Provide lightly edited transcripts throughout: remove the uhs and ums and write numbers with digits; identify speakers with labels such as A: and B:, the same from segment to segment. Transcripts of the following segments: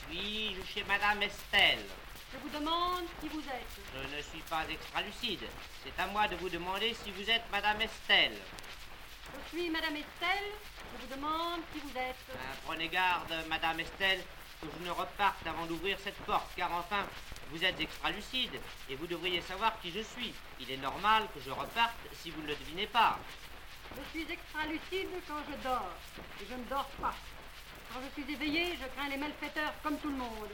A: Suis-je chez Madame Estelle?
B: Je vous demande qui vous êtes.
A: Je ne suis pas extra-lucide. C'est à moi de vous demander si vous êtes Madame Estelle.
B: Je suis Madame Estelle. Je vous demande qui vous êtes.
A: Prenez garde, Madame Estelle, que je ne reparte avant d'ouvrir cette porte, car enfin, vous êtes extra-lucide, et vous devriez savoir qui je suis. Il est normal que je reparte si vous ne le devinez pas.
B: Je suis extra-lucide quand je dors, et je ne dors pas. Quand je suis éveillée, je crains les malfaiteurs comme tout le monde.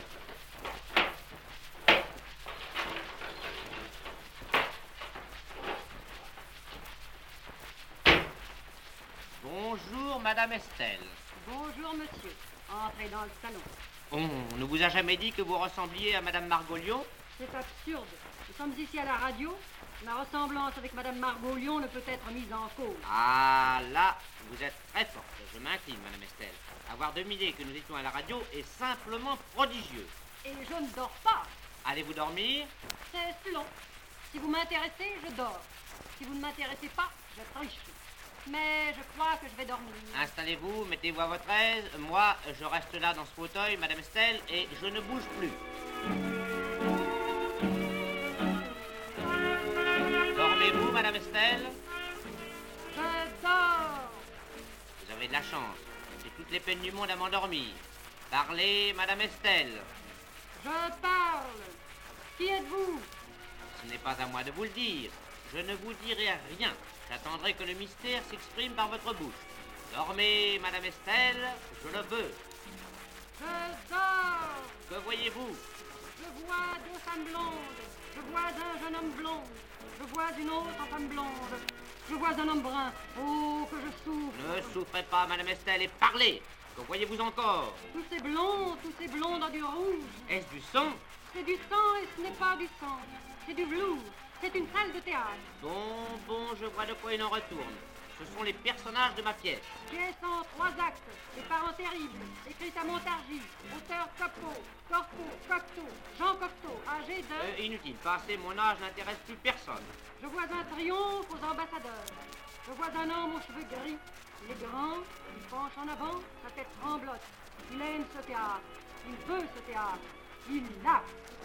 A: Bonjour, Madame Estelle.
B: Bonjour, monsieur. Entrez dans le salon.
A: On ne vous a jamais dit que vous ressembliez à Madame Margolion?
B: C'est absurde. Nous sommes ici à la radio. Ma ressemblance avec Madame Margolion ne peut être mise en cause.
A: Ah, là, vous êtes très forte. Je m'incline, Madame Estelle. Avoir deviné que nous étions à la radio est simplement prodigieux.
B: Et je ne dors pas.
A: Allez-vous dormir?
B: C'est long. Si vous m'intéressez, je dors. Si vous ne m'intéressez pas, je triche. Mais je crois que je vais dormir.
A: Installez-vous, mettez-vous à votre aise. Moi, je reste là dans ce fauteuil, Madame Estelle, et je ne bouge plus. Dormez-vous, Madame Estelle?
B: Je dors.
A: Vous avez de la chance. J'ai toutes les peines du monde à m'endormir. Parlez, Madame Estelle.
B: Je parle. Qui êtes-vous?
A: Ce n'est pas à moi de vous le dire. Je ne vous dirai rien. J'attendrai que le mystère s'exprime par votre bouche. Dormez, Madame Estelle, je le veux.
B: Je dors.
A: Que voyez-vous?
B: Je vois deux femmes blondes. Je vois un jeune homme blond. Je vois une autre femme blonde. Je vois un homme brun. Oh, que je souffre.
A: Ne souffrez pas, Madame Estelle, et parlez. Que voyez-vous encore?
B: Tous ces blonds dans du rouge.
A: Est-ce du sang?
B: C'est du sang et ce n'est pas du sang. C'est du velours. C'est une salle de théâtre.
A: Bon, je vois de quoi il en retourne. Ce sont les personnages de ma pièce.
B: Pièce en 3 actes. Les parents terribles. Écrite à Montargis. Auteur Cocteau. Jean Cocteau. Âgé de...
A: Inutile, passé mon âge n'intéresse plus personne.
B: Je vois un triomphe aux ambassadeurs. Je vois un homme aux cheveux gris. Il est grand, il penche en avant, sa tête tremblote. Il aime ce théâtre. Il veut ce théâtre. Il l'a.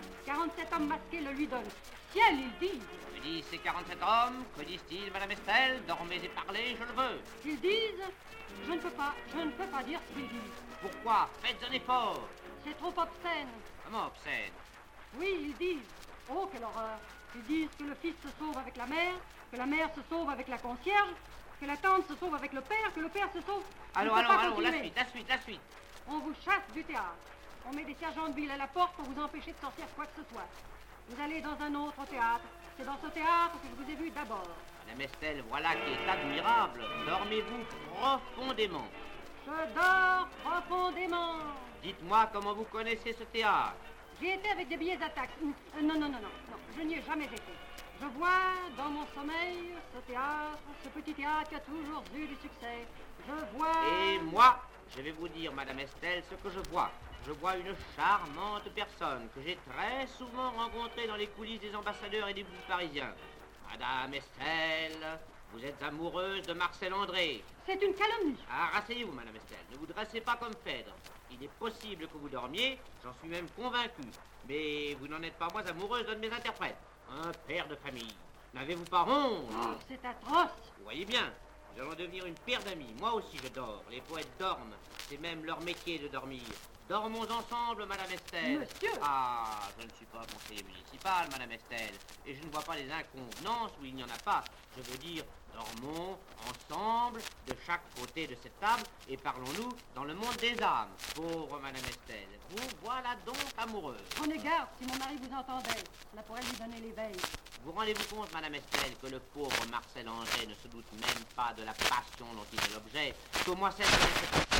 B: 47 hommes masqués le lui donnent. Ciel, ils disent.
A: Que disent ces 47 hommes? Que disent-ils, Madame Estelle? Dormez et parlez, je le veux.
B: Ils disent. Je ne peux pas dire ce qu'ils disent.
A: Pourquoi? Faites un effort.
B: C'est trop obscène.
A: Comment obscène?
B: Oui, ils disent. Oh, quelle horreur. Ils disent que le fils se sauve avec la mère, que la mère se sauve avec la concierge, que la tante se sauve avec le père, que le père se sauve...
A: Allons, la suite.
B: On vous chasse du théâtre. On met des sergents de ville à la porte pour vous empêcher de sortir quoi que ce soit. Vous allez dans un autre théâtre. C'est dans ce théâtre que je vous ai vu d'abord.
A: Madame Estelle, voilà qui est admirable. Dormez-vous profondément.
B: Je dors profondément.
A: Dites-moi comment vous connaissez ce théâtre.
B: J'y étais avec des billets à taxes. Non, je n'y ai jamais été. Je vois dans mon sommeil ce théâtre, ce petit théâtre qui a toujours eu du succès. Je vois...
A: Et moi, je vais vous dire, Madame Estelle, ce que je vois. Je vois une charmante personne que j'ai très souvent rencontrée dans les coulisses des ambassadeurs et des bouts parisiens. Madame Estelle, vous êtes amoureuse de Marcel André.
B: C'est une calomnie.
A: Ah, rasseyez-vous, Madame Estelle. Ne vous dressez pas comme Phèdre. Il est possible que vous dormiez, j'en suis même convaincu. Mais vous n'en êtes pas moins amoureuse d'un de mes interprètes. Un père de famille. N'avez-vous pas honte?
B: Oh, c'est atroce.
A: Vous voyez bien, nous allons devenir une paire d'amis. Moi aussi je dors. Les poètes dorment. C'est même leur métier de dormir. Dormons ensemble, Madame Estelle.
B: Monsieur.
A: Ah, je ne suis pas conseiller municipal, Madame Estelle. Et je ne vois pas les inconvenances où il n'y en a pas. Je veux dire, dormons ensemble de chaque côté de cette table et parlons-nous dans le monde des âmes. Pauvre Madame Estelle, vous voilà donc amoureuse.
B: Prenez garde, si mon mari vous entendait, cela pourrait lui donner l'éveil.
A: Vous rendez-vous compte, Madame Estelle, que le pauvre Marcel André ne se doute même pas de la passion dont il est l'objet, qu'au moins cette